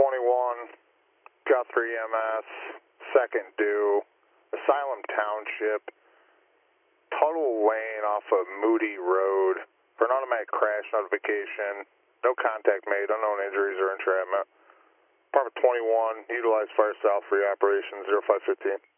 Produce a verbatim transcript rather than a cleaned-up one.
twenty-one, Guthrie M S, second due, Asylum Township, Tuttle Lane off of Moody Road for an automatic crash notification. No contact made, unknown injuries or entrapment. Department twenty-one, utilize fire south for your operation zero five fifteen.